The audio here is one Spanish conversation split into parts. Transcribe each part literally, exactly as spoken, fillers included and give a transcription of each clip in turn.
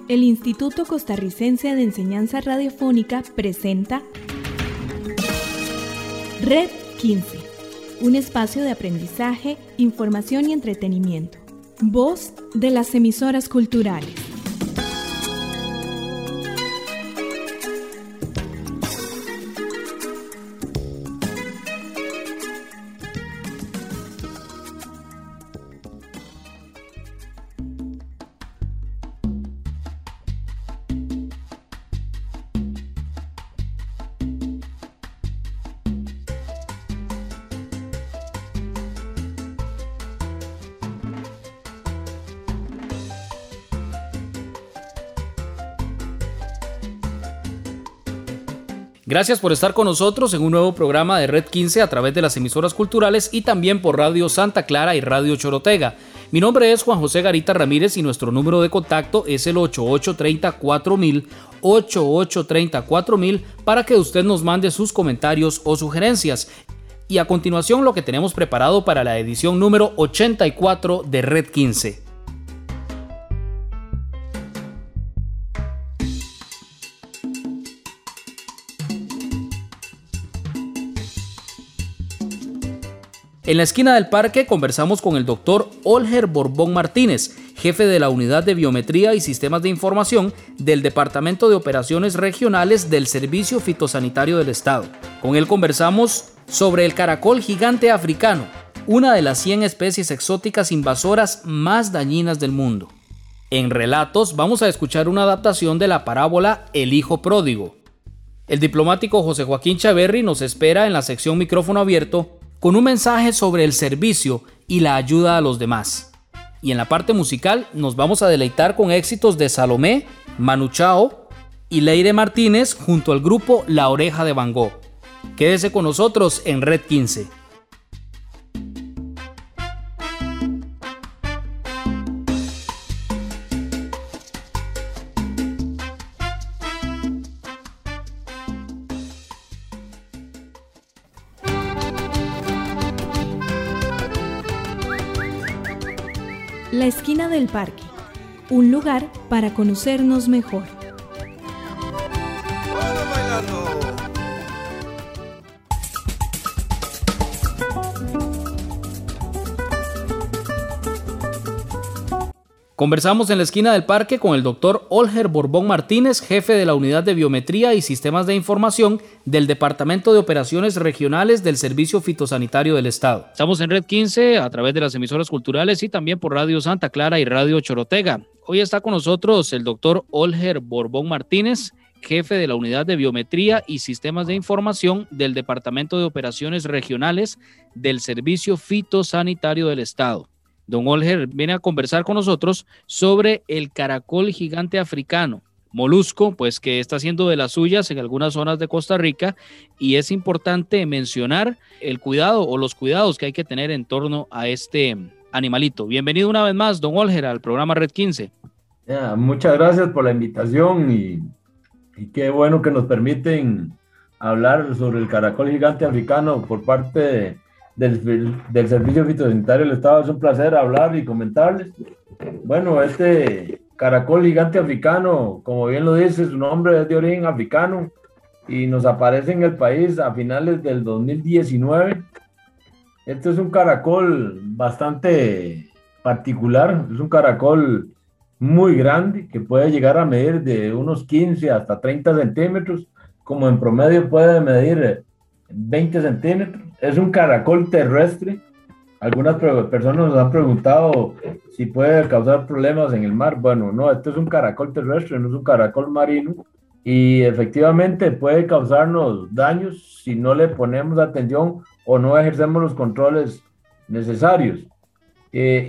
El Instituto Costarricense de Enseñanza Radiofónica presenta Red quince, un espacio de aprendizaje, información y entretenimiento. Voz de las emisoras culturales. Gracias por estar con nosotros en un nuevo programa de Red quince a través de las emisoras culturales y también por Radio Santa Clara y Radio Chorotega. Mi nombre es Juan José Garita Ramírez y nuestro número de contacto es el ocho ocho tres cero cuatro mil, ocho ocho tres cero cuatro mil para que usted nos mande sus comentarios o sugerencias. Y a continuación lo que tenemos preparado para la edición número ochenta y cuatro de Red quince. En la esquina del parque conversamos con el doctor Olger Borbón Martínez, jefe de la Unidad de Biometría y Sistemas de Información del Departamento de Operaciones Regionales del Servicio Fitosanitario del Estado. Con él conversamos sobre el caracol gigante africano, una de las cien especies exóticas invasoras más dañinas del mundo. En Relatos vamos a escuchar una adaptación de la parábola El Hijo Pródigo. El diplomático José Joaquín Chaverri nos espera en la sección Micrófono Abierto con un mensaje sobre el servicio y la ayuda a los demás. Y en la parte musical nos vamos a deleitar con éxitos de Salomé, Manu Chao y Leire Martínez junto al grupo La Oreja de Van Gogh. Quédese con nosotros en Red quince. La esquina del parque, un lugar para conocernos mejor. Conversamos en la esquina del parque con el doctor Olger Borbón Martínez, jefe de la Unidad de Biometría y Sistemas de Información del Departamento de Operaciones Regionales del Servicio Fitosanitario del Estado. Estamos en Red quince a través de las emisoras culturales y también por Radio Santa Clara y Radio Chorotega. Hoy está con nosotros el doctor Olger Borbón Martínez, jefe de la Unidad de Biometría y Sistemas de Información del Departamento de Operaciones Regionales del Servicio Fitosanitario del Estado. Don Olger viene a conversar con nosotros sobre el caracol gigante africano, molusco, pues que está haciendo de las suyas en algunas zonas de Costa Rica, y es importante mencionar el cuidado o los cuidados que hay que tener en torno a este animalito. Bienvenido una vez más, don Olger, al programa Red quince. Yeah, muchas gracias por la invitación y, y qué bueno que nos permiten hablar sobre el caracol gigante africano por parte de Del, del Servicio Fitosanitario del Estado. Es un placer hablar y comentarles. Bueno, este caracol gigante africano, como bien lo dice, su nombre es de origen africano y nos aparece en el país a finales del dos mil diecinueve. Este es un caracol bastante particular, es un caracol muy grande que puede llegar a medir de unos quince hasta treinta centímetros, como en promedio puede medir veinte centímetros. Es un caracol terrestre. Algunas personas nos han preguntado si puede causar problemas en el mar. Bueno, no, esto es un caracol terrestre, no es un caracol marino, y efectivamente puede causarnos daños si no le ponemos atención o no ejercemos los controles necesarios. Eh,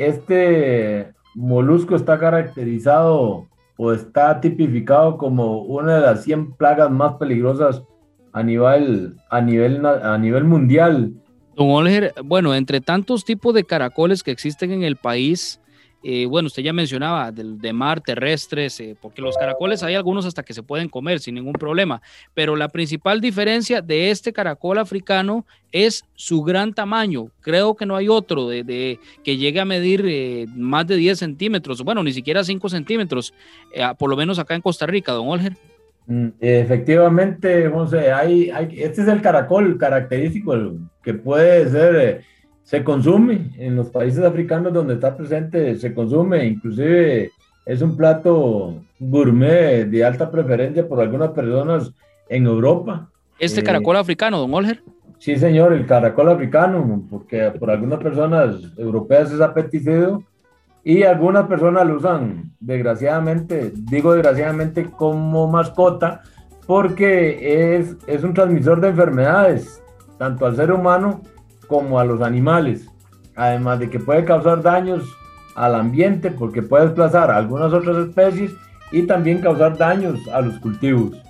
este molusco está caracterizado o está tipificado como una de las cien plagas más peligrosas a nivel, a nivel, a nivel mundial. Don Olger, bueno, entre tantos tipos de caracoles que existen en el país, Eh, bueno, usted ya mencionaba de, de mar, terrestres, eh, porque los caracoles hay algunos hasta que se pueden comer sin ningún problema, pero la principal diferencia de este caracol africano es su gran tamaño. Creo que no hay otro de, de, que llegue a medir eh, más de diez centímetros, bueno, ni siquiera cinco centímetros, eh, por lo menos acá en Costa Rica, don Olger. Efectivamente, José, hay, hay, este es el caracol característico que puede ser, eh, se consume en los países africanos donde está presente, se consume, inclusive es un plato gourmet de alta preferencia por algunas personas en Europa. ¿Este caracol eh, africano, don Olger? Sí, señor, el caracol africano, porque por algunas personas europeas es apetecido. Y algunas personas lo usan, desgraciadamente, digo desgraciadamente, como mascota, porque es, es un transmisor de enfermedades, tanto al ser humano como a los animales. Además de que puede causar daños al ambiente, porque puede desplazar a algunas otras especies y también causar daños a los cultivos.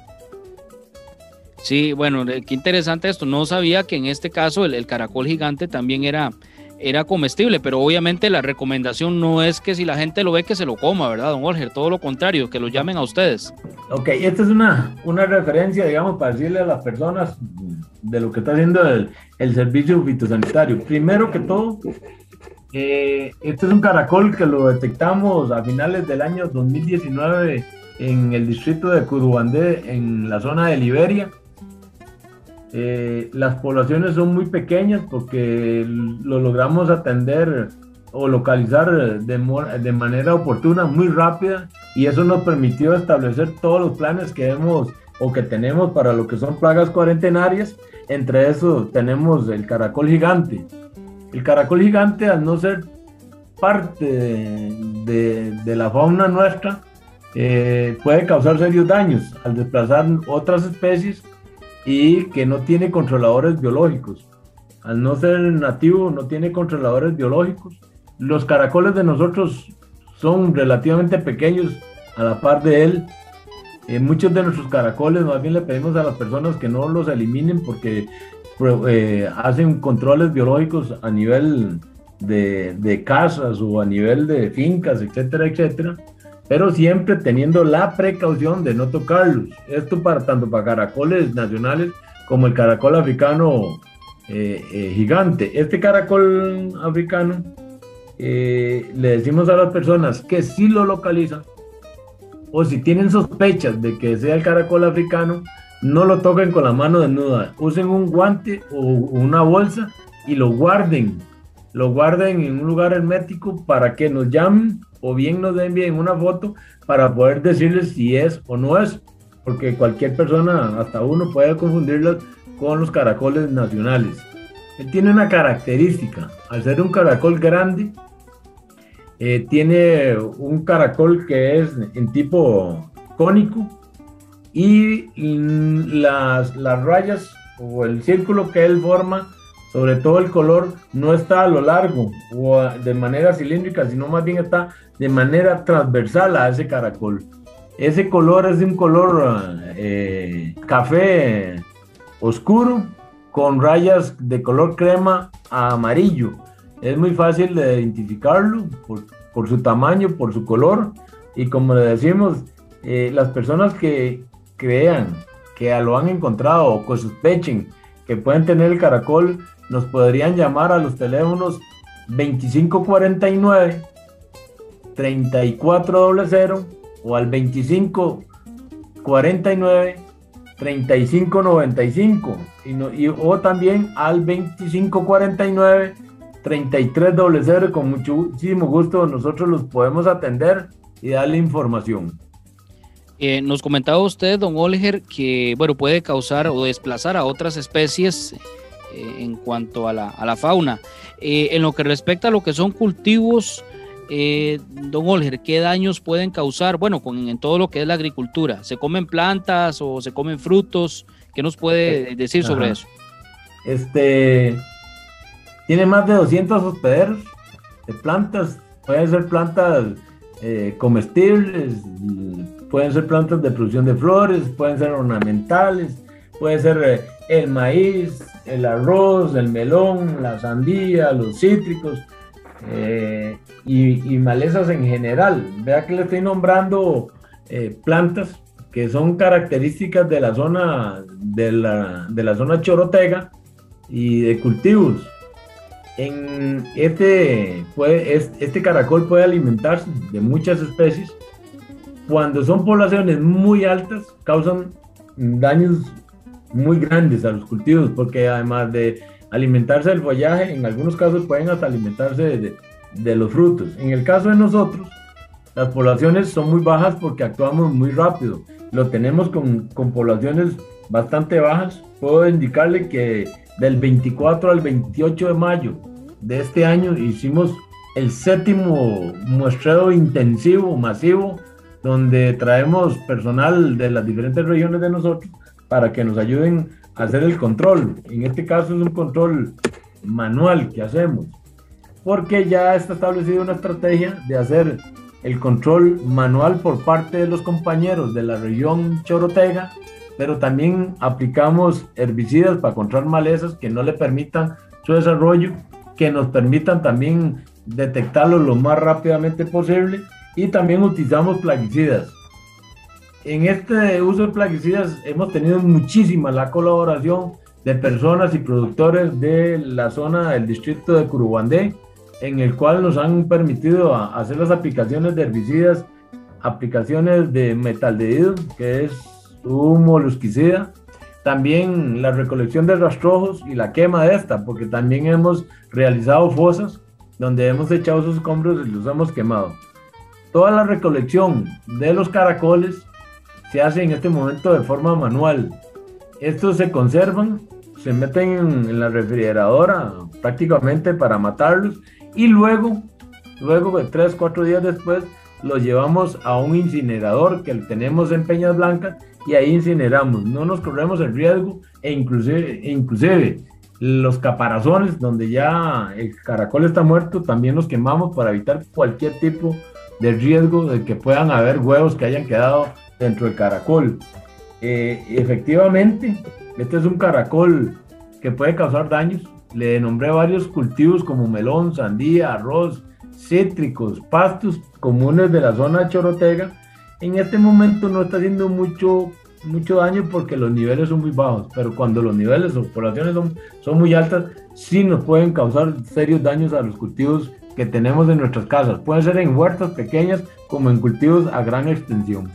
Sí, bueno, qué interesante esto. No sabía que en este caso el, el caracol gigante también era... era comestible, pero obviamente la recomendación no es que si la gente lo ve que se lo coma, ¿verdad, don Olger? Todo lo contrario, que lo llamen a ustedes. Ok, esta es una, una referencia, digamos, para decirle a las personas de lo que está haciendo el, el servicio fitosanitario. Primero que todo, eh, este es un caracol que lo detectamos a finales del año dos mil diecinueve en el distrito de Curubandé, en la zona de Liberia. Eh, las poblaciones son muy pequeñas porque lo logramos atender o localizar de, de manera oportuna, muy rápida, y eso nos permitió establecer todos los planes que hemos o que tenemos para lo que son plagas cuarentenarias. Entre eso tenemos el caracol gigante. El caracol gigante, al no ser parte de, de, de la fauna nuestra, eh, puede causar serios daños al desplazar otras especies y que no tiene controladores biológicos. Al no ser nativo, no tiene controladores biológicos. Los caracoles de nosotros son relativamente pequeños a la par de él. Eh, muchos de nuestros caracoles, más bien le pedimos a las personas que no los eliminen porque eh, hacen controles biológicos a nivel de, de casas o a nivel de fincas, etcétera, etcétera. Pero siempre teniendo la precaución de no tocarlos. Esto para tanto para caracoles nacionales como el caracol africano eh, eh, gigante. Este caracol africano, eh, le decimos a las personas que si lo localizan o si tienen sospechas de que sea el caracol africano, no lo toquen con la mano desnuda. Usen un guante o una bolsa y lo guarden. Lo guarden en un lugar hermético para que nos llamen o bien nos envíen una foto para poder decirles si es o no es, porque cualquier persona, hasta uno, puede confundirlos con los caracoles nacionales. Él tiene una característica, al ser un caracol grande, eh, tiene un caracol que es en tipo cónico y las, las rayas o el círculo que él forma, sobre todo el color, no está a lo largo o de manera cilíndrica, sino más bien está de manera transversal a ese caracol. Ese color es de un color eh, café oscuro con rayas de color crema a amarillo. Es muy fácil de identificarlo por, por su tamaño, por su color, y como le decimos, eh, las personas que crean que lo han encontrado o que sospechen que pueden tener el caracol, nos podrían llamar a los teléfonos veinticinco cuarenta y nueve, treinta y cuatro cero cero o al veinticinco cuarenta y nueve, treinta y cinco noventa y cinco y no, y, o también al veinticinco cuarenta y nueve, treinta y tres cero cero. Con muchísimo gusto nosotros los podemos atender y darle información. Eh, nos comentaba usted, don Olger, que bueno, puede causar o desplazar a otras especies eh, en cuanto a la, a la fauna. Eh, en lo que respecta a lo que son cultivos, eh, don Olger, ¿qué daños pueden causar? Bueno, con, en todo lo que es la agricultura, ¿se comen plantas o se comen frutos? ¿Qué nos puede decir sobre Ajá. eso? Este, tiene más de doscientos hospederos de plantas, pueden ser plantas eh, comestibles, pueden ser plantas de producción de flores, pueden ser ornamentales, puede ser eh, el maíz, el arroz, el melón, la sandía, los cítricos, eh, y, y malezas en general. Vea que le estoy nombrando eh, plantas que son características de la zona de la, de la zona chorotega y de cultivos. En este, puede, este caracol puede alimentarse de muchas especies. Cuando son poblaciones muy altas, causan daños muy grandes a los cultivos, porque además de alimentarse del follaje, en algunos casos pueden hasta alimentarse de, de, de los frutos. En el caso de nosotros, las poblaciones son muy bajas porque actuamos muy rápido. Lo tenemos con, con poblaciones bastante bajas. Puedo indicarle que del veinticuatro al veintiocho de mayo de este año hicimos el séptimo muestreo intensivo, masivo, donde traemos personal de las diferentes regiones de nosotros para que nos ayuden a hacer el control. En este caso es un control manual que hacemos, porque ya está establecida una estrategia de hacer el control manual por parte de los compañeros de la región chorotega, pero también aplicamos herbicidas para controlar malezas que no le permitan su desarrollo, que nos permitan también detectarlo lo más rápidamente posible, y también utilizamos plaguicidas. En este uso de plaguicidas hemos tenido muchísima la colaboración de personas y productores de la zona del distrito de Curubandé, en el cual nos han permitido hacer las aplicaciones de herbicidas, aplicaciones de metaldehído, que es un molusquicida, también la recolección de rastrojos y la quema de esta, porque también hemos realizado fosas donde hemos echado sus escombros y los hemos quemado. Toda la recolección de los caracoles se hace en este momento de forma manual. Estos se conservan, se meten en, en la refrigeradora prácticamente para matarlos, y luego, luego de tres, cuatro días después, los llevamos a un incinerador que tenemos en Peñas Blancas y ahí incineramos. No nos corremos el riesgo, e inclusive, e inclusive los caparazones donde ya el caracol está muerto también los quemamos para evitar cualquier tipo de riesgo de que puedan haber huevos que hayan quedado dentro del caracol. Eh, efectivamente, este es un caracol que puede causar daños. Le nombré varios cultivos como melón, sandía, arroz, cítricos, pastos comunes de la zona chorotega. En este momento no está haciendo mucho, mucho daño porque los niveles son muy bajos, pero cuando los niveles o poblaciones son, son muy altas, sí nos pueden causar serios daños a los cultivos que tenemos en nuestras casas. Pueden ser en huertas pequeñas como en cultivos a gran extensión.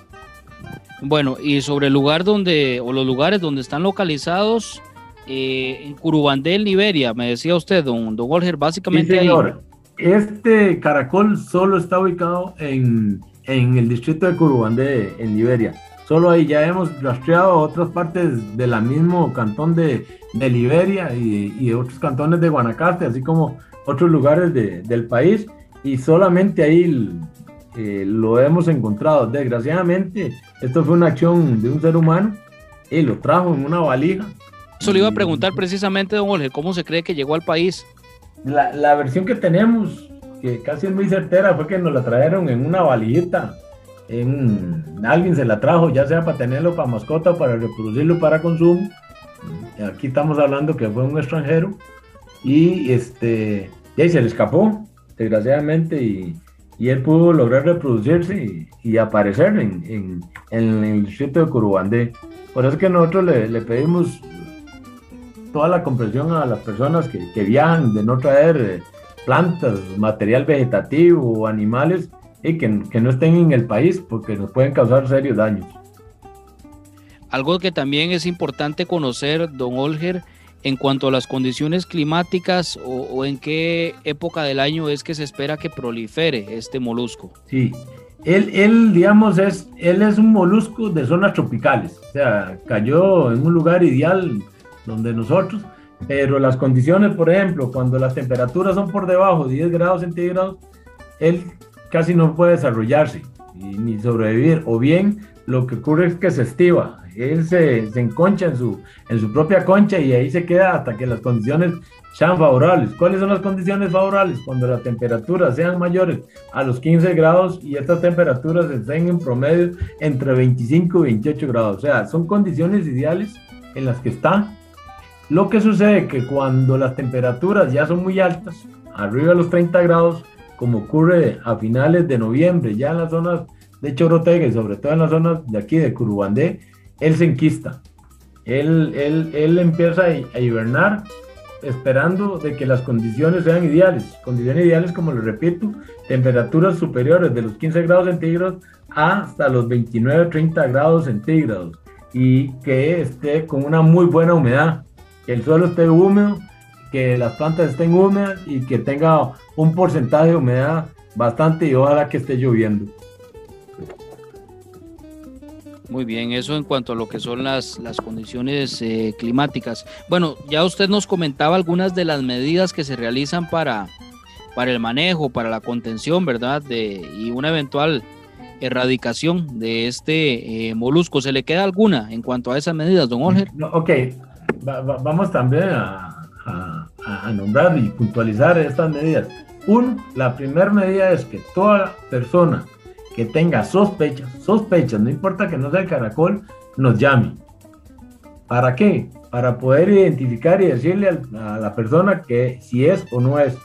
Bueno, y sobre el lugar donde, o los lugares donde están localizados, eh, en Curubandé, en Liberia, me decía usted, don, don Olger, básicamente. Sí, señor. Ahí. Este caracol solo está ubicado en, en el distrito de Curubandé, en Liberia. Solo ahí. Ya hemos rastreado otras partes del mismo cantón de, de Liberia y, y otros cantones de Guanacaste, así como otros lugares de, del país, y solamente ahí eh, lo hemos encontrado. Desgraciadamente, esto fue una acción de un ser humano y lo trajo en una valija. Eso le iba a preguntar precisamente, don Olger, ¿cómo se cree que llegó al país? La, la versión que tenemos, que casi es muy certera, fue que nos la trajeron en una valijita. En, alguien se la trajo, ya sea para tenerlo para mascota o para reproducirlo para consumo. Aquí estamos hablando que fue un extranjero y, este, y ahí se le escapó, desgraciadamente, y, y él pudo lograr reproducirse y, y aparecer en, en, en el distrito de Curubandé. Por eso es que nosotros le, le pedimos toda la comprensión a las personas que, que viajan de no traer eh, plantas, material vegetativo o animales y que, que no estén en el país porque nos pueden causar serios daños. Algo que también es importante conocer, don Olger, en cuanto a las condiciones climáticas o, o en qué época del año es que se espera que prolifere este molusco. Sí, él, él digamos, es, él es un molusco de zonas tropicales, o sea, cayó en un lugar ideal donde nosotros, pero las condiciones, por ejemplo, cuando las temperaturas son por debajo de diez grados centígrados, él casi no puede desarrollarse y, ni sobrevivir, o bien lo que ocurre es que se estiva, él se, se enconcha en su, en su propia concha y ahí se queda hasta que las condiciones sean favorables. ¿Cuáles son las condiciones favorables? Cuando las temperaturas sean mayores a los quince grados y estas temperaturas estén en promedio entre veinticinco y veintiocho grados, o sea, son condiciones ideales en las que está. Lo que sucede es que cuando las temperaturas ya son muy altas, arriba de los treinta grados, como ocurre a finales de noviembre, ya en las zonas de Chorotega y sobre todo en las zonas de aquí de Curubandé, él se enquista. Él, él, él empieza a hibernar esperando de que las condiciones sean ideales. Condiciones ideales, como les repito, temperaturas superiores de los quince grados centígrados hasta los veintinueve, treinta grados centígrados, y que esté con una muy buena humedad, que el suelo esté húmedo, que las plantas estén húmedas y que tenga un porcentaje de humedad bastante, y ojalá que esté lloviendo. Muy bien, eso en cuanto a lo que son las, las condiciones eh, climáticas. Bueno, ya usted nos comentaba algunas de las medidas que se realizan para, para el manejo, para la contención, ¿verdad? De, y una eventual erradicación de este eh, molusco. ¿Se le queda alguna en cuanto a esas medidas, don Olger? No, ok, va, va, vamos también a, a, a nombrar y puntualizar estas medidas. Uno, la primera medida es que toda persona que tenga sospechas, sospechas, no importa que no sea el caracol, nos llame. ¿Para qué? Para poder identificar y decirle a la persona que si es o no es.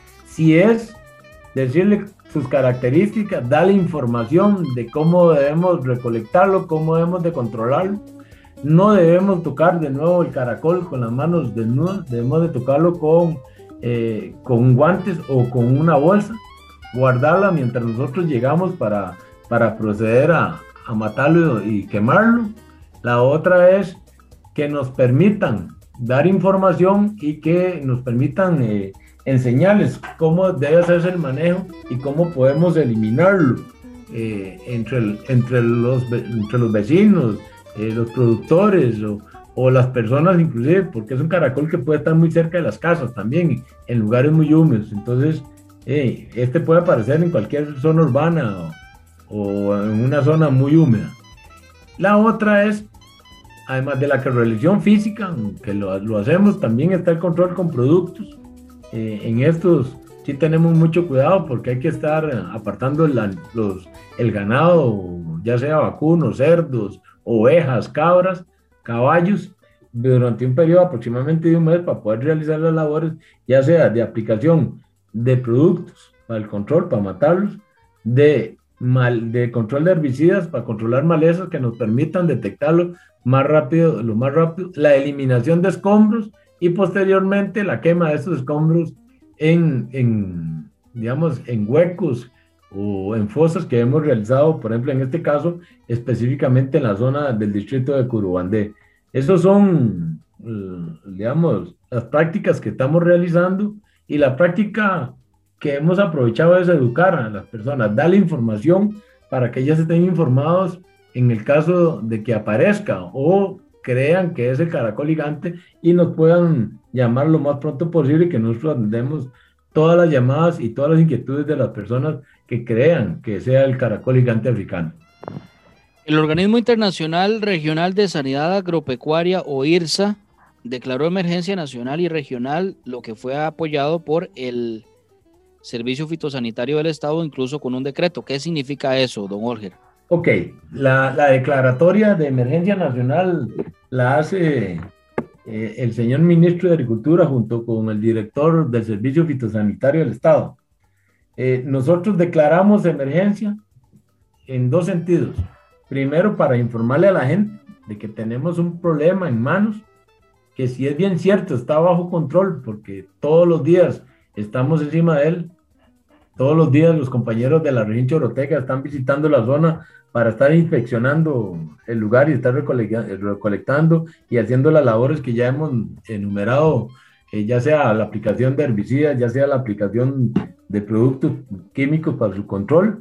Si es, decirle sus características, darle información de cómo debemos recolectarlo, cómo debemos de controlarlo. No debemos tocar de nuevo el caracol con las manos desnudas, debemos de tocarlo con, eh, con guantes o con una bolsa, guardarla mientras nosotros llegamos para, para proceder a, a matarlo y quemarlo. La otra es que nos permitan dar información y que nos permitan eh, enseñarles cómo debe hacerse el manejo y cómo podemos eliminarlo eh, entre, el, entre, los, entre los vecinos, eh, los productores o, o las personas inclusive, porque es un caracol que puede estar muy cerca de las casas también, en lugares muy húmedos. Entonces, Hey, este puede aparecer en cualquier zona urbana o, o en una zona muy húmeda. La otra es, además de la correlación física, que lo, lo hacemos, también está el control con productos. Eh, en estos sí tenemos mucho cuidado porque hay que estar apartando la, los, el ganado, ya sea vacunos, cerdos, ovejas, cabras, caballos, durante un periodo aproximadamente de un mes para poder realizar las labores, ya sea de aplicación de productos para el control, para matarlos, de, mal, de control de herbicidas para controlar malezas que nos permitan detectarlo más rápido, lo más rápido, la eliminación de escombros y posteriormente la quema de esos escombros en, en, digamos, en huecos o en fosas que hemos realizado, por ejemplo, en este caso, específicamente en la zona del distrito de Curubandé. Esas son, digamos, las prácticas que estamos realizando. Y la práctica que hemos aprovechado es educar a las personas, darle información para que ellas estén informados en el caso de que aparezca o crean que es el caracol gigante y nos puedan llamar lo más pronto posible y que nosotros atendemos todas las llamadas y todas las inquietudes de las personas que crean que sea el caracol gigante africano. El Organismo Internacional Regional de Sanidad Agropecuaria, o IRSA, declaró emergencia nacional y regional, lo que fue apoyado por el Servicio Fitosanitario del Estado, incluso con un decreto. ¿Qué significa eso, don Olger? Ok, la, la declaratoria de emergencia nacional la hace eh, el señor ministro de Agricultura junto con el director del Servicio Fitosanitario del Estado. Eh, nosotros declaramos emergencia en dos sentidos. Primero, para informarle a la gente de que tenemos un problema en manos, que si es bien cierto, está bajo control, porque todos los días estamos encima de él, todos los días los compañeros de la región Chorotega están visitando la zona para estar inspeccionando el lugar y estar recolectando y haciendo las labores que ya hemos enumerado, eh, ya sea la aplicación de herbicidas, ya sea la aplicación de productos químicos para su control.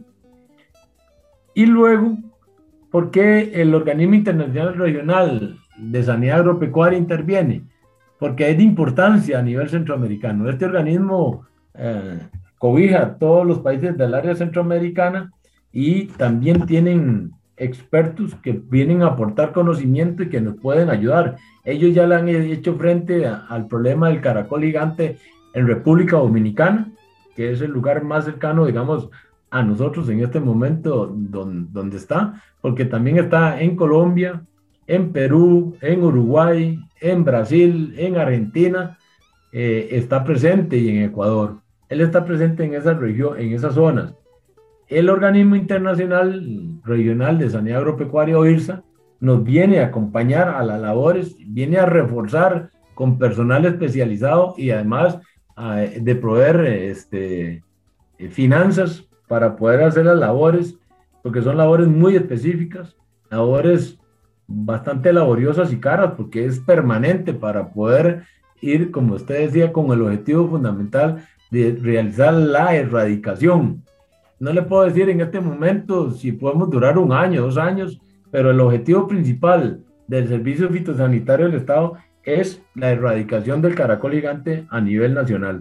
Y luego, ¿por qué el Organismo Internacional Regional de Sanidad Agropecuaria interviene? Porque es de importancia a nivel centroamericano. Este organismo eh, cobija a todos los países del área centroamericana y también tienen expertos que vienen a aportar conocimiento y que nos pueden ayudar. Ellos ya le han hecho frente a, al problema del caracol gigante en República Dominicana, que es el lugar más cercano, digamos, a nosotros en este momento donde, donde está, porque también está en Colombia, en Perú, en Uruguay, en Brasil, en Argentina, eh, está presente y en Ecuador. él está presente en esa región, en esas zonas. El Organismo Internacional Regional de Sanidad Agropecuaria, OIRSA, nos viene a acompañar a las labores, viene a reforzar con personal especializado y además a, de proveer este, finanzas para poder hacer las labores, porque son labores muy específicas, labores bastante laboriosas y caras, porque es permanente para poder ir, como usted decía, con el objetivo fundamental de realizar la erradicación. No le puedo decir en este momento si podemos durar un año, dos años, pero el objetivo principal del Servicio Fitosanitario del Estado es la erradicación del caracol gigante a nivel nacional.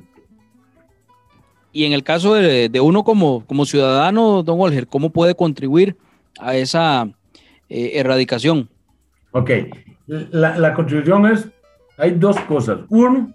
Y en el caso de, de uno como, como ciudadano, don Olger, ¿cómo puede contribuir a esa eh, erradicación? Ok, la, la contribución es, hay dos cosas. Uno,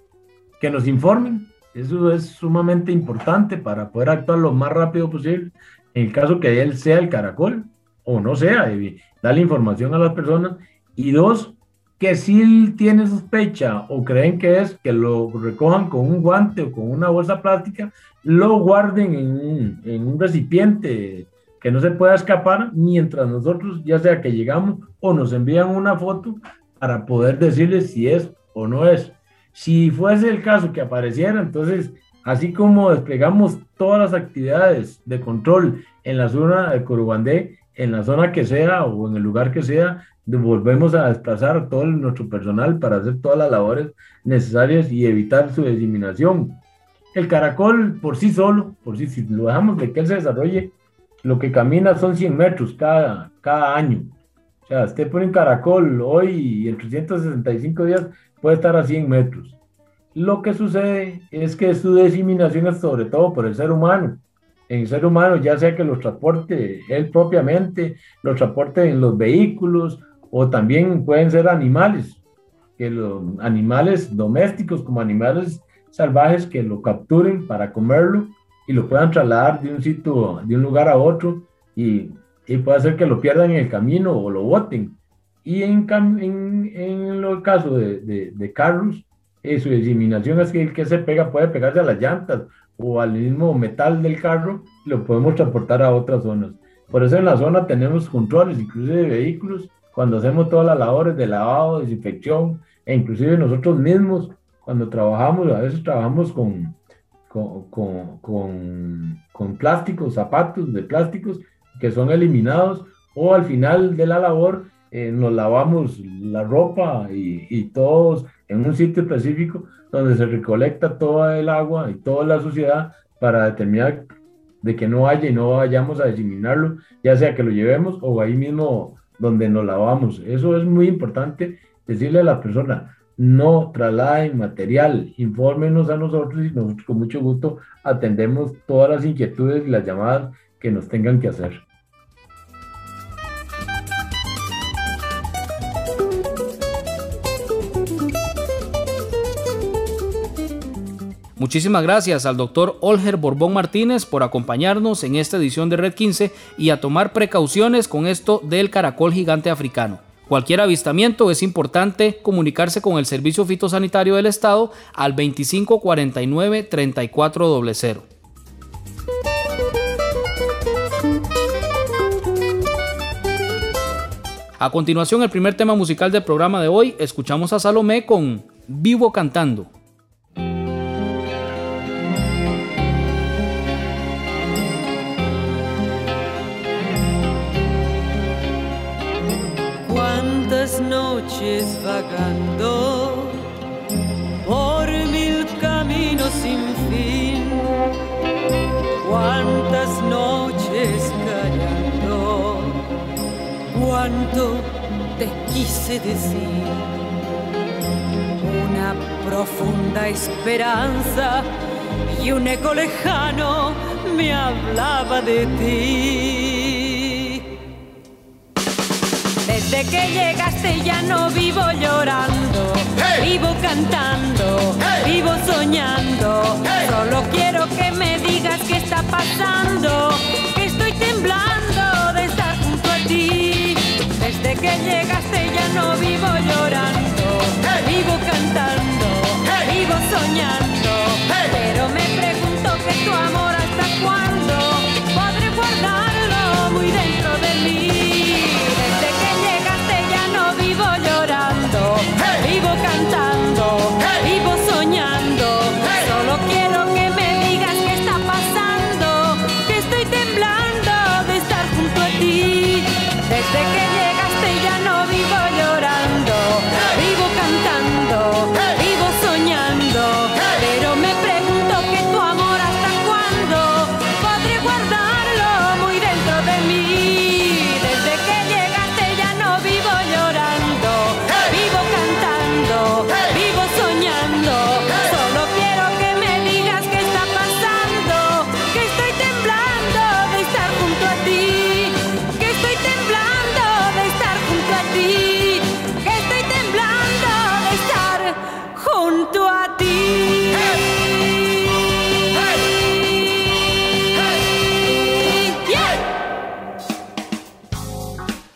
que nos informen. Eso es sumamente importante para poder actuar lo más rápido posible. En el caso que él sea el caracol, o no sea, darle información a las personas. Y dos, que si tiene sospecha o creen que es, que lo recojan con un guante o con una bolsa plástica, lo guarden en un, en un recipiente que no se pueda escapar, mientras nosotros, ya sea que llegamos o nos envían una foto para poder decirles si es o no es. Si fuese el caso que apareciera, entonces, así como desplegamos todas las actividades de control en la zona de Corubandé, en la zona que sea o en el lugar que sea, volvemos a desplazar a todo nuestro personal para hacer todas las labores necesarias y evitar su diseminación. El caracol por sí solo, por sí, si lo dejamos de que él se desarrolle, lo que camina son cien metros cada, cada año. O sea, usted pone un caracol hoy y en trescientos sesenta y cinco días puede estar a cien metros. Lo que sucede es que su diseminación es sobre todo por el ser humano. En el ser humano, ya sea que los transporte él propiamente, los transporte en los vehículos, o también pueden ser animales, que los animales domésticos como animales salvajes que lo capturen para comerlo y lo puedan trasladar de un sitio, de un lugar a otro, y, y puede ser que lo pierdan en el camino o lo boten. Y en, en, en el caso de, de, de carros, eh, su diseminación es que el que se pega puede pegarse a las llantas o al mismo metal del carro, lo podemos transportar a otras zonas. Por eso en la zona tenemos controles, inclusive de vehículos, cuando hacemos todas las labores de lavado, desinfección, e inclusive nosotros mismos, cuando trabajamos, a veces trabajamos con, con, con, con, con plásticos, zapatos de plásticos, que son eliminados, o al final de la labor, eh, nos lavamos la ropa y, y todos en un sitio específico donde se recolecta toda el agua y toda la suciedad para determinar de que no haya y no vayamos a diseminarlo, ya sea que lo llevemos o ahí mismo donde nos lavamos. Eso es muy importante decirle a la persona, no trasladen material, infórmenos a nosotros y nosotros con mucho gusto atendemos todas las inquietudes y las llamadas que nos tengan que hacer. Muchísimas gracias al doctor Olger Borbón Martínez por acompañarnos en esta edición de Red quince y a tomar precauciones con esto del caracol gigante africano. Cualquier avistamiento es importante comunicarse con el Servicio Fitosanitario del Estado al veinticinco cuarenta y nueve treinta y cuatro cero cero. A continuación, el primer tema musical del programa de hoy, escuchamos a Salomé con Vivo Cantando. Cuántas noches vagando por mil caminos sin fin, cuántas noches callando, cuánto te quise decir, una profunda esperanza y un eco lejano me hablaba de ti. Desde que llegaste ya no vivo llorando, hey, vivo cantando, hey, vivo soñando, hey, solo quiero que me digas qué está pasando, que estoy temblando de estar junto a ti. Desde que llegaste ya no vivo llorando, hey, vivo cantando, hey, vivo soñando, hey, pero me pregunto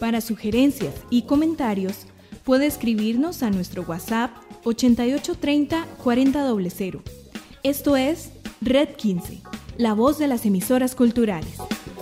Para sugerencias y comentarios, puede escribirnos a nuestro WhatsApp ochenta y ocho treinta cuarenta cero cero. Esto es Red quince, la voz de las emisoras culturales.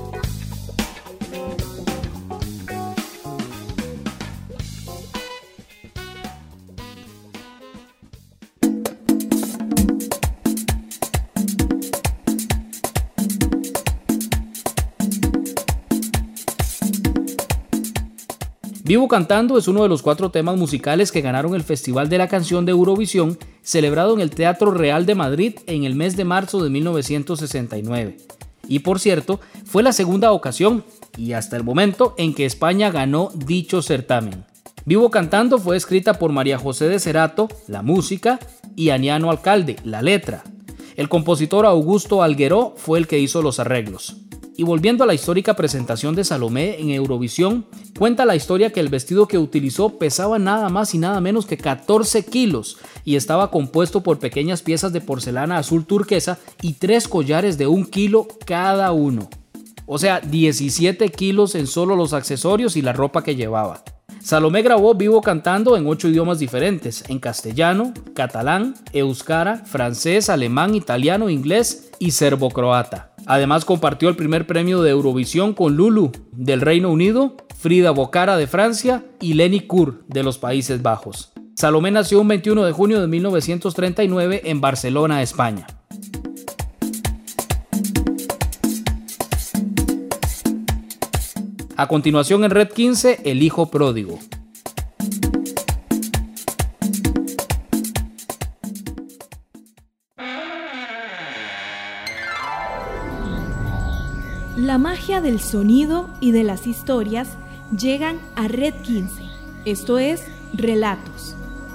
Vivo Cantando es uno de los cuatro temas musicales que ganaron el Festival de la Canción de Eurovisión, celebrado en el Teatro Real de Madrid en el mes de marzo de mil novecientos sesenta y nueve. Y por cierto, fue la segunda ocasión, y hasta el momento, en que España ganó dicho certamen. Vivo Cantando fue escrita por María José de Cerato, la música, y Aniano Alcalde, la letra. El compositor Augusto Algueró fue el que hizo los arreglos. Y volviendo a la histórica presentación de Salomé en Eurovisión, cuenta la historia que el vestido que utilizó pesaba nada más y nada menos que catorce kilos y estaba compuesto por pequeñas piezas de porcelana azul turquesa y tres collares de un kilo cada uno. O sea, diecisiete kilos en solo los accesorios y la ropa que llevaba. Salomé grabó Vivo Cantando en ocho idiomas diferentes, en castellano, catalán, euskara, francés, alemán, italiano, inglés y serbocroata. Además compartió el primer premio de Eurovisión con Lulu del Reino Unido, Frida Bocara de Francia y Lenny Kur de los Países Bajos. Salomé nació un veintiuno de junio de mil novecientos treinta y nueve en Barcelona, España. A continuación en Red quince, El hijo pródigo. La magia del sonido y de las historias llegan a Red quince, esto es Relatos.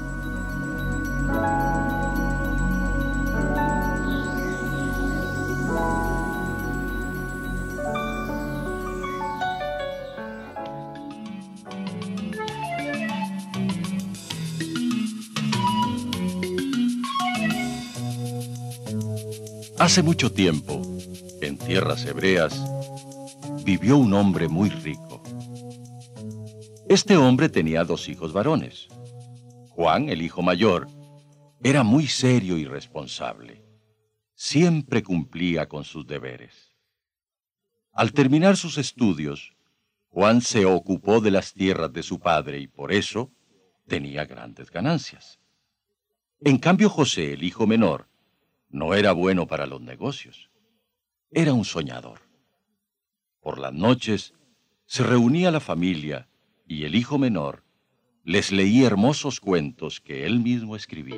Hace mucho tiempo, en tierras hebreas, vivió un hombre muy rico. Este hombre tenía dos hijos varones. Juan, el hijo mayor, era muy serio y responsable. Siempre cumplía con sus deberes. Al terminar sus estudios, Juan se ocupó de las tierras de su padre y por eso tenía grandes ganancias. En cambio, José, el hijo menor, no era bueno para los negocios. Era un soñador. Por las noches se reunía la familia y el hijo menor les leía hermosos cuentos que él mismo escribía.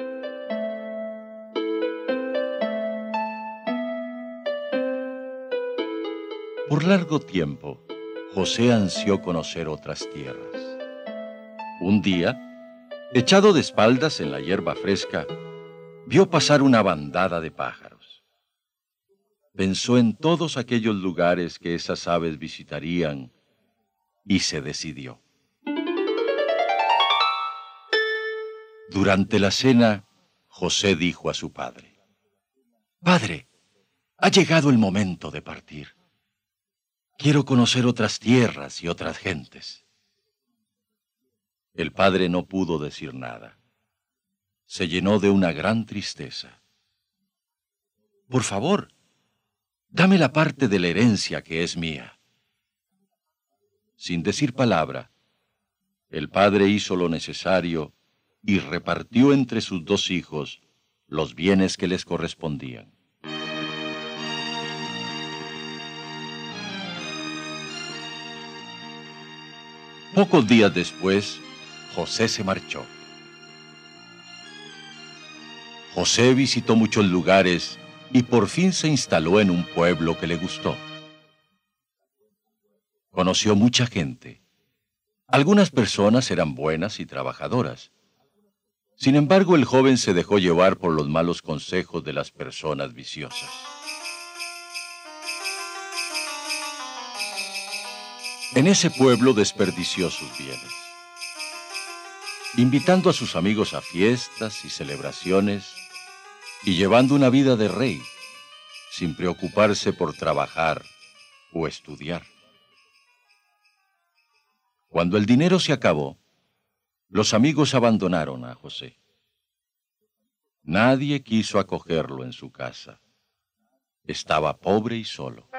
Por largo tiempo, José ansió conocer otras tierras. Un día, echado de espaldas en la hierba fresca, vio pasar una bandada de pájaros. Pensó en todos aquellos lugares que esas aves visitarían y se decidió. Durante la cena, José dijo a su padre: «Padre, ha llegado el momento de partir. Quiero conocer otras tierras y otras gentes». El padre no pudo decir nada. Se llenó de una gran tristeza. «Por favor, dame la parte de la herencia que es mía». Sin decir palabra, el padre hizo lo necesario y repartió entre sus dos hijos los bienes que les correspondían. Pocos días después, José se marchó. José visitó muchos lugares y por fin se instaló en un pueblo que le gustó. Conoció mucha gente. Algunas personas eran buenas y trabajadoras. Sin embargo, el joven se dejó llevar por los malos consejos de las personas viciosas. En ese pueblo desperdició sus bienes, invitando a sus amigos a fiestas y celebraciones y llevando una vida de rey, sin preocuparse por trabajar o estudiar. Cuando el dinero se acabó, los amigos abandonaron a José. Nadie quiso acogerlo en su casa. Estaba pobre y solo.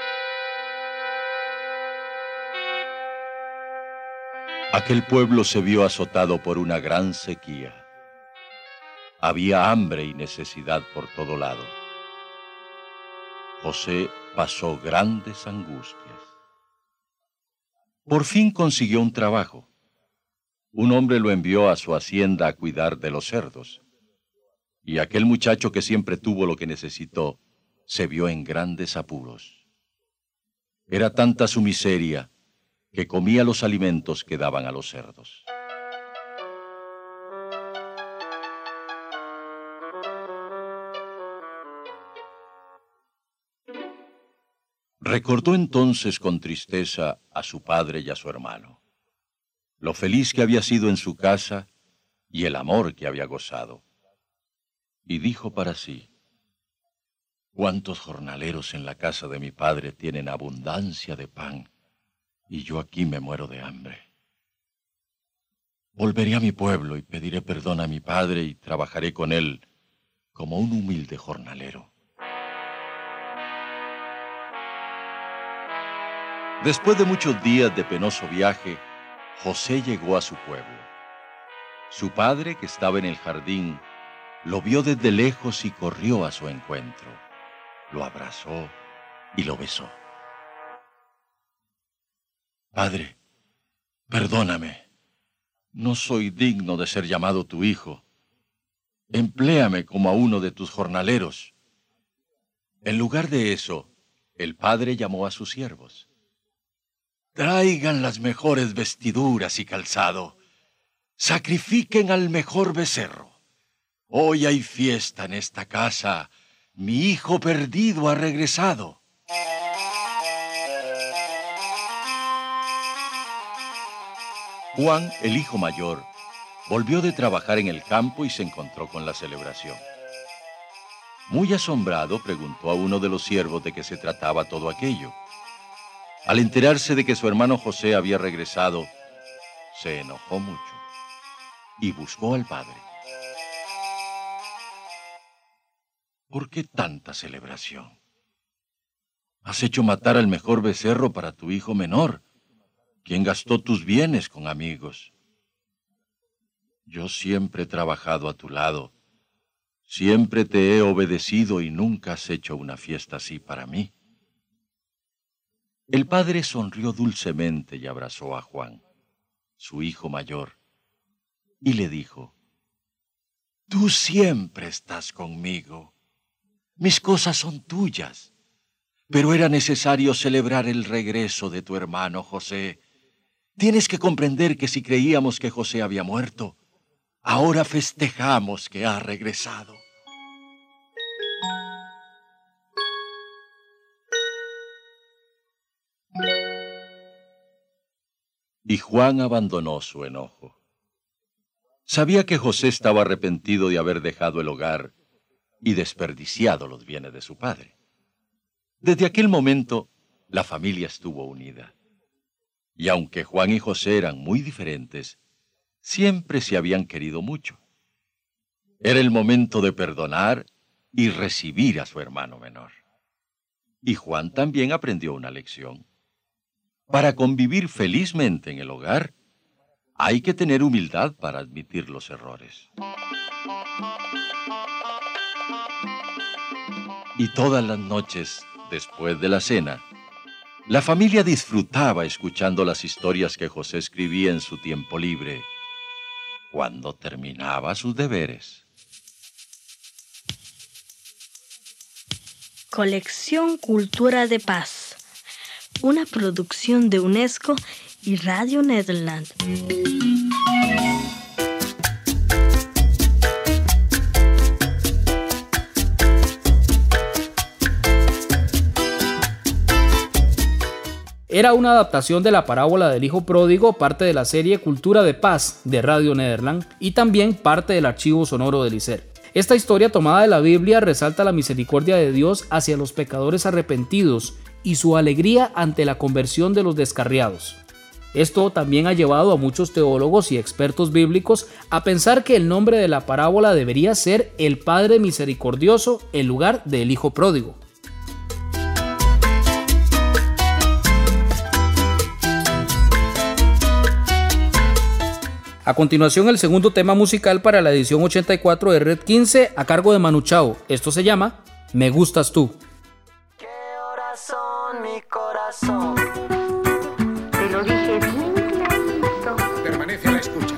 Aquel pueblo se vio azotado por una gran sequía. Había hambre y necesidad por todo lado. José pasó grandes angustias. Por fin consiguió un trabajo. Un hombre lo envió a su hacienda a cuidar de los cerdos. Y aquel muchacho que siempre tuvo lo que necesitó, se vio en grandes apuros. Era tanta su miseria que comía los alimentos que daban a los cerdos. Recordó entonces con tristeza a su padre y a su hermano, lo feliz que había sido en su casa y el amor que había gozado. Y dijo para sí: ¿cuántos jornaleros en la casa de mi padre tienen abundancia de pan, y yo aquí me muero de hambre? Volveré a mi pueblo y pediré perdón a mi padre y trabajaré con él como un humilde jornalero. Después de muchos días de penoso viaje, José llegó a su pueblo. Su padre, que estaba en el jardín, lo vio desde lejos y corrió a su encuentro. Lo abrazó y lo besó. Padre, perdóname. No soy digno de ser llamado tu hijo. Empléame como a uno de tus jornaleros. En lugar de eso, el padre llamó a sus siervos. Traigan las mejores vestiduras y calzado. Sacrifiquen al mejor becerro. Hoy hay fiesta en esta casa. Mi hijo perdido ha regresado. Juan, el hijo mayor, volvió de trabajar en el campo y se encontró con la celebración. Muy asombrado, preguntó a uno de los siervos de qué se trataba todo aquello. Al enterarse de que su hermano José había regresado, se enojó mucho y buscó al padre. ¿Por qué tanta celebración? Has hecho matar al mejor becerro para tu hijo menor, quien gastó tus bienes con amigos. Yo siempre he trabajado a tu lado, siempre te he obedecido y nunca has hecho una fiesta así para mí. El padre sonrió dulcemente y abrazó a Juan, su hijo mayor, y le dijo: Tú siempre estás conmigo. Mis cosas son tuyas. Pero era necesario celebrar el regreso de tu hermano José. Tienes que comprender que si creíamos que José había muerto, ahora festejamos que ha regresado. Y Juan abandonó su enojo. Sabía que José estaba arrepentido de haber dejado el hogar y desperdiciado los bienes de su padre. Desde aquel momento, la familia estuvo unida. Y aunque Juan y José eran muy diferentes, siempre se habían querido mucho. Era el momento de perdonar y recibir a su hermano menor. Y Juan también aprendió una lección. Para convivir felizmente en el hogar, hay que tener humildad para admitir los errores. Y todas las noches, después de la cena, la familia disfrutaba escuchando las historias que José escribía en su tiempo libre, cuando terminaba sus deberes. Colección Cultura de Paz, una producción de UNESCO y Radio Nederland. Era una adaptación de la parábola del hijo pródigo, parte de la serie Cultura de Paz de Radio Nederland y también parte del archivo sonoro del I C E R. Esta historia tomada de la Biblia resalta la misericordia de Dios hacia los pecadores arrepentidos y su alegría ante la conversión de los descarriados. Esto también ha llevado a muchos teólogos y expertos bíblicos a pensar que el nombre de la parábola debería ser el Padre Misericordioso en lugar del Hijo Pródigo. A continuación, el segundo tema musical para la edición ochenta y cuatro de Red quince a cargo de Manu Chao. Esto se llama Me Gustas Tú. ¿Qué horas son, mi corazón? Te lo dije bien clarito. Permanece a la escucha.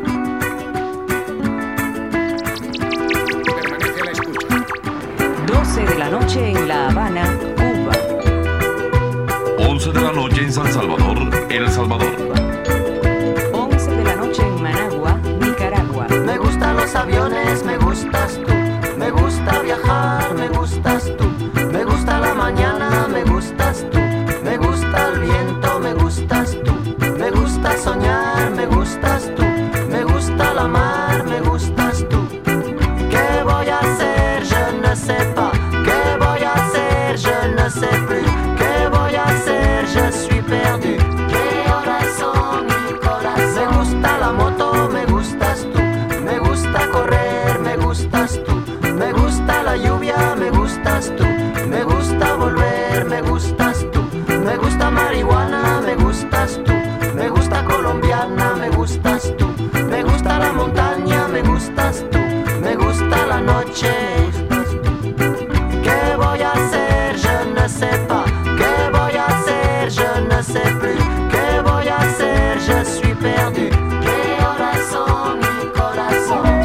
Permanece a la escucha. doce de la noche en La Habana, Cuba. once de la noche en San Salvador, El Salvador. once de la noche en Managua, Nicaragua. Me gustan los aviones, me gustas tú. Me gusta viajar, me gustas tú. Me gusta la mañana, me gustas tú. Me gusta el viento, me gustas tú. Me gusta soñar, me gustas tú. Me gusta la mar, me gustas tú. ¿Qué voy a hacer? Je ne sais pas. ¿Qué voy a hacer? Je ne sais plus. ¿Qué voy a hacer? Je suis perdu. ¿Qué horas son, mi corazón? Me gusta la moto, me gustas tú. Me gusta correr, me gustas tú. Me gusta la lluvia, me gustas tú. Me gusta volver, me gustas tú. Me gusta marihuana, me gustas tú. Me gusta colombiana, me gustas tú. Me gusta la montaña, me gustas tú. Me gusta la noche. ¿Qué voy a hacer? Je ne sais pas. ¿Qué voy a hacer? Je ne sais plus. ¿Qué voy a hacer? Je suis perdu. ¿Qué horas son, mi corazón?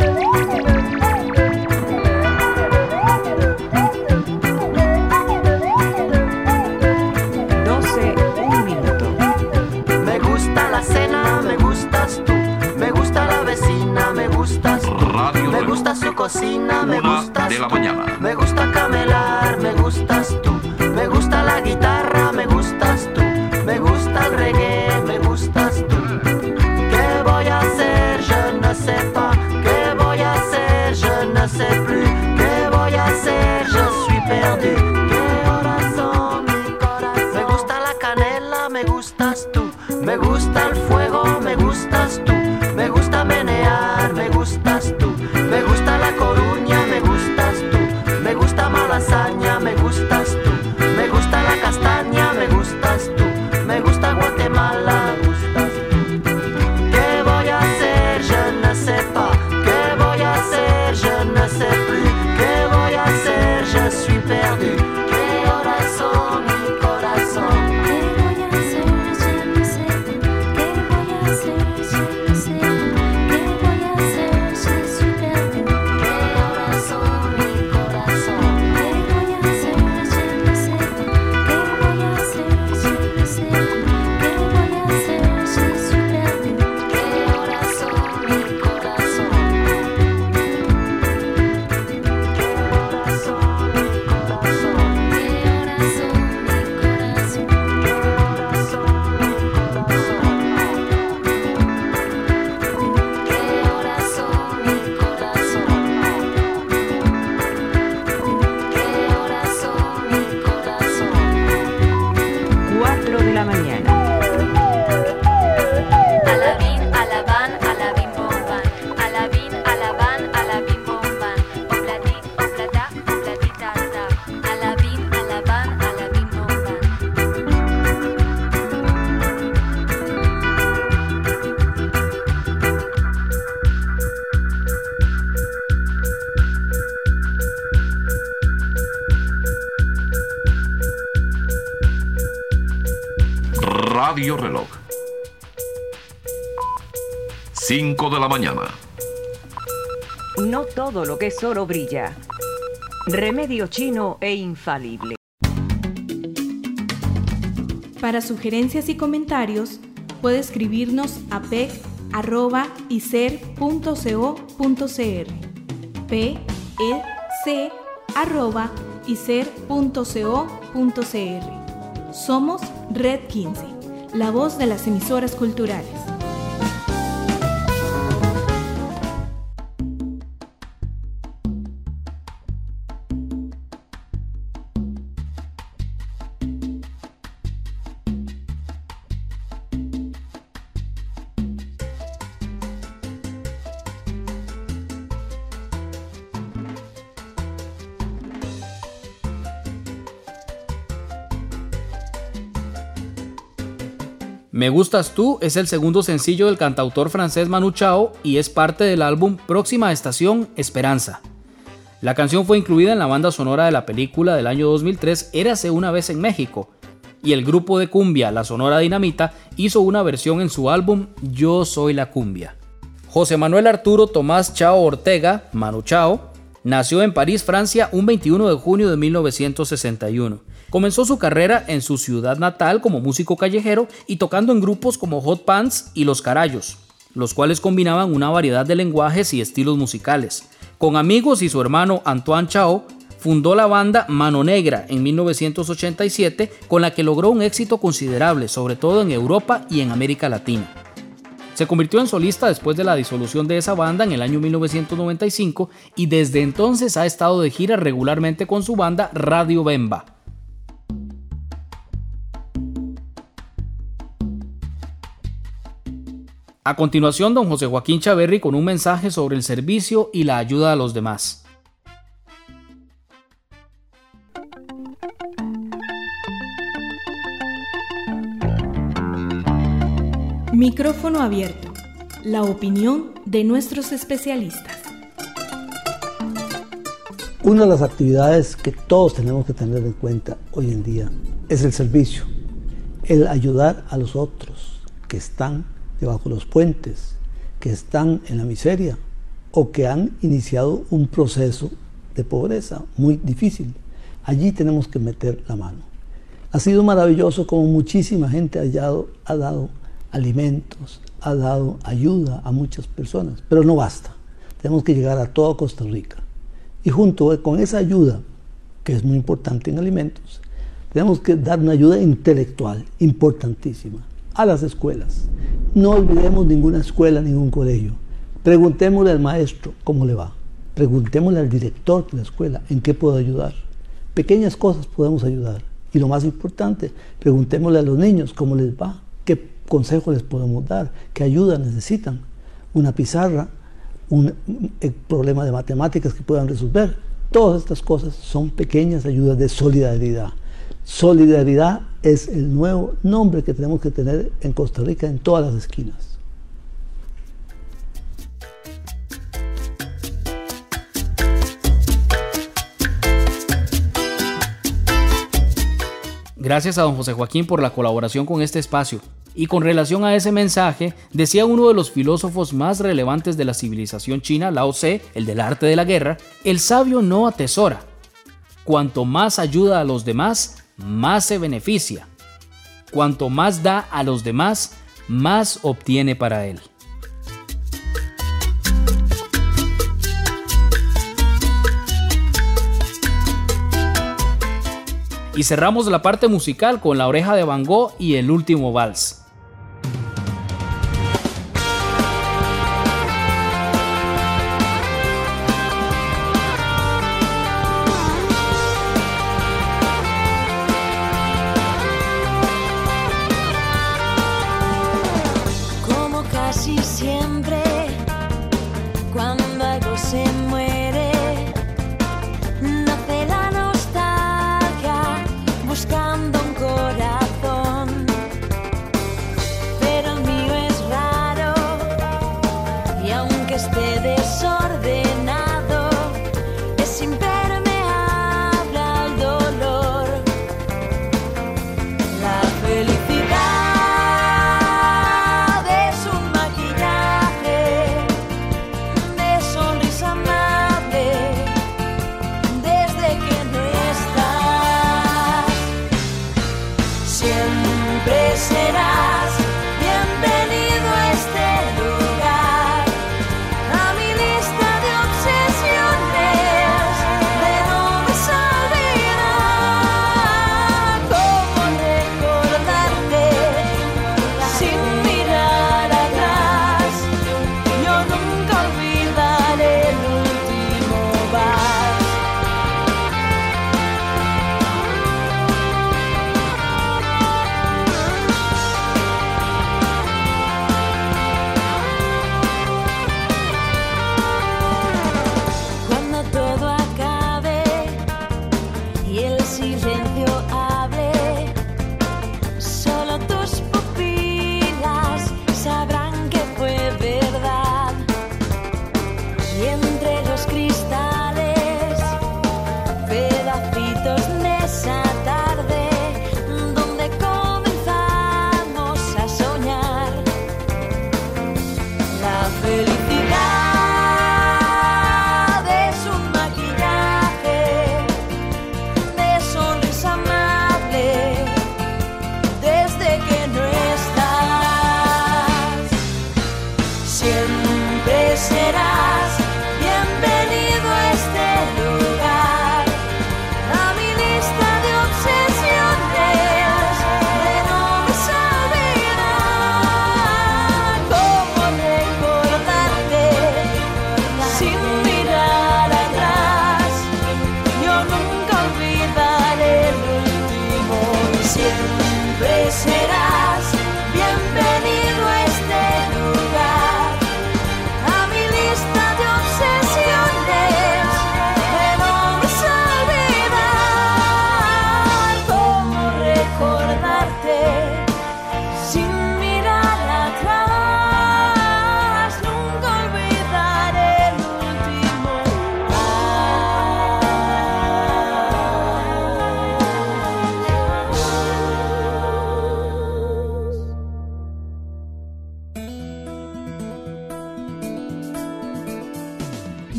doce, un minuto. Me gusta la cena, me gustas tú. Me gusta la vecina, me gustas tú. Radio Me Reloj. gusta su cocina, me Una gustas de la tú. mañana. Me gusta camelar, me gustas tú. Me gusta la guitarra, me gustas tú. Me gusta el reggae, me gustas tú. ¿Qué voy a hacer? Je ne sais pas. ¿Qué voy a hacer? Je ne sais plus. ¿Qué voy a hacer? Je suis perdu. ¿Qué horas son, mi corazón? Me gusta la canela, me gustas tú. Me gusta el fuego, me gustas tú. Me gusta menear, me gustas tú. Me gusta la coruña, me gustas tú. Me gusta malasaña, me gustas tú. Me gusta la castaña, me gustas tú. Me gusta Guatemala, me gustas tú. ¿Qué voy a hacer? Je ne sais pas. ¿Qué voy a hacer? Je ne sais plus. ¿Qué voy a hacer? Je suis perdu. ¿Qué horas son, mi corazón? ¿Qué voy a hacer? Je ne sais pas. ¿Qué voy a hacer? Je ne sais pas. ¿Qué voy a hacer? Je suis perdu. ¿Qué horas son, mi corazón? ¿Qué voy a hacer? Je ne sais pas. ¿Qué voy a hacer? Je ne sais pas. ¿Qué voy a hacer? Je suis perdu. ¿Qué horas son, mi corazón? ¿Qué horas son, mi corazón? ¿Qué horas son, mi corazón? ¿Qué horas son, mi corazón? ¿Qué horas son, mi corazón? ¿Qué horas son, mi corazón? cuatro de la mañana. Alabín, alabán, alabín, bomban. Alabín, alabán, alabín, bomban. Oplatí, oplatá, oplatita, ta. Alabín, alabán, alabín, bomban. Radio Reloj. cinco de la mañana. No todo lo que es oro brilla. Remedio chino e infalible. Para sugerencias y comentarios, puede escribirnos a pec arroba iser punto co punto cr. p e c arroba iser punto co punto cr. Somos Red quince, la voz de las emisoras culturales. Me Gustas Tú es el segundo sencillo del cantautor francés Manu Chao y es parte del álbum Próxima Estación Esperanza. La canción fue incluida en la banda sonora de la película del año dos mil tres Érase una vez en México, y el grupo de cumbia La Sonora Dinamita hizo una versión en su álbum Yo Soy la Cumbia. José Manuel Arturo Tomás Chao Ortega, Manu Chao, nació en París, Francia, un veintiuno de junio de mil novecientos sesenta y uno. Comenzó su carrera en su ciudad natal como músico callejero y tocando en grupos como Hot Pants y Los Carayos, los cuales combinaban una variedad de lenguajes y estilos musicales. Con amigos y su hermano Antoine Chao, fundó la banda Mano Negra en mil novecientos ochenta y siete, con la que logró un éxito considerable, sobre todo en Europa y en América Latina. Se convirtió en solista después de la disolución de esa banda en el año mil novecientos noventa y cinco y desde entonces ha estado de gira regularmente con su banda Radio Bemba. A continuación, don José Joaquín Chaverri con un mensaje sobre el servicio y la ayuda a los demás. Micrófono abierto. La opinión de nuestros especialistas. Una de las actividades que todos tenemos que tener en cuenta hoy en día es el servicio, el ayudar a los otros que están debajo de los puentes, que están en la miseria o que han iniciado un proceso de pobreza muy difícil. Allí tenemos que meter la mano. Ha sido maravilloso como muchísima gente ha dado, ha dado alimentos, ha dado ayuda a muchas personas, pero no basta. Tenemos que llegar a toda Costa Rica. Y junto con esa ayuda, que es muy importante en alimentos, tenemos que dar una ayuda intelectual importantísima a las escuelas. No olvidemos ninguna escuela, ningún colegio. Preguntémosle al maestro cómo le va. Preguntémosle al director de la escuela en qué puedo ayudar. Pequeñas cosas podemos ayudar. Y lo más importante, preguntémosle a los niños cómo les va, qué consejos les podemos dar, qué ayuda necesitan. Una pizarra, un, un problema de matemáticas que puedan resolver. Todas estas cosas son pequeñas ayudas de solidaridad. Solidaridad es el nuevo nombre que tenemos que tener en Costa Rica en todas las esquinas. Gracias a don José Joaquín por la colaboración con este espacio. Y con relación a ese mensaje, decía uno de los filósofos más relevantes de la civilización china, Lao Tse, el del arte de la guerra: el sabio no atesora. Cuanto más ayuda a los demás, más se beneficia. Cuanto más da a los demás, más obtiene para él. Y cerramos la parte musical con La Oreja de Van Gogh y El Último Vals. Como casi siempre, cuando algo se muere, nace la nostalgia buscando un corazón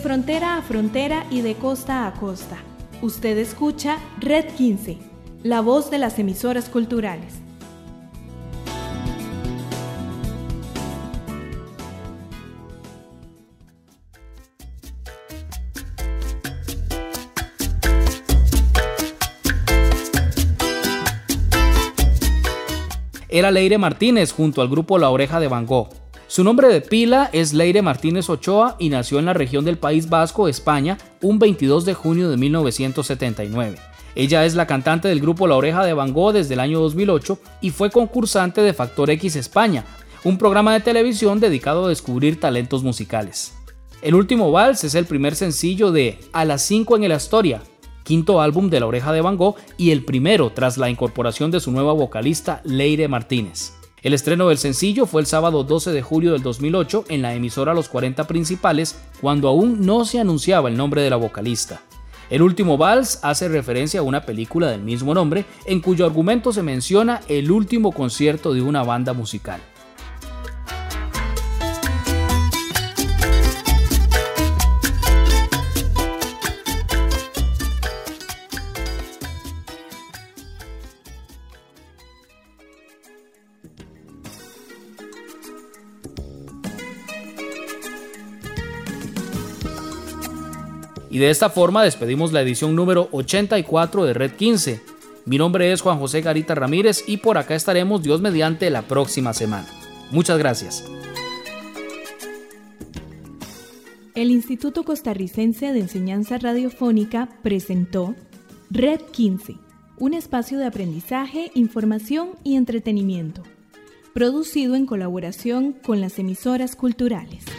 De frontera a frontera y de costa a costa. Usted escucha Red quince, la voz de las emisoras culturales. Era Leire Martínez junto al grupo La Oreja de Van Gogh. Su nombre de pila es Leire Martínez Ochoa y nació en la región del País Vasco, España, un veintidós de junio de mil novecientos setenta y nueve. Ella es la cantante del grupo La Oreja de Van Gogh desde el año dos mil ocho y fue concursante de Factor X España, un programa de televisión dedicado a descubrir talentos musicales. El último vals es el primer sencillo de A las cinco en el Astoria, quinto álbum de La Oreja de Van Gogh y el primero tras la incorporación de su nueva vocalista Leire Martínez. El estreno del sencillo fue el sábado doce de julio del dos mil ocho en la emisora Los cuarenta Principales, cuando aún no se anunciaba el nombre de la vocalista. El último vals hace referencia a una película del mismo nombre, en cuyo argumento se menciona el último concierto de una banda musical. Y de esta forma despedimos la edición número ochenta y cuatro de Red quince. Mi nombre es Juan José Garita Ramírez y por acá estaremos Dios mediante la próxima semana. Muchas gracias. El Instituto Costarricense de Enseñanza Radiofónica presentó Red quince, un espacio de aprendizaje, información y entretenimiento, producido en colaboración con las emisoras culturales.